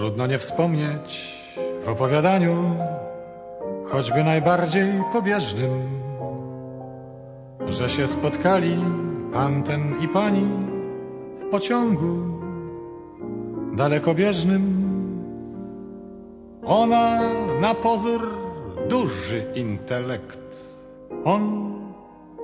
Trudno nie wspomnieć w opowiadaniu, choćby najbardziej pobieżnym, że się spotkali pan ten i pani w pociągu dalekobieżnym. Ona na pozór duży intelekt, on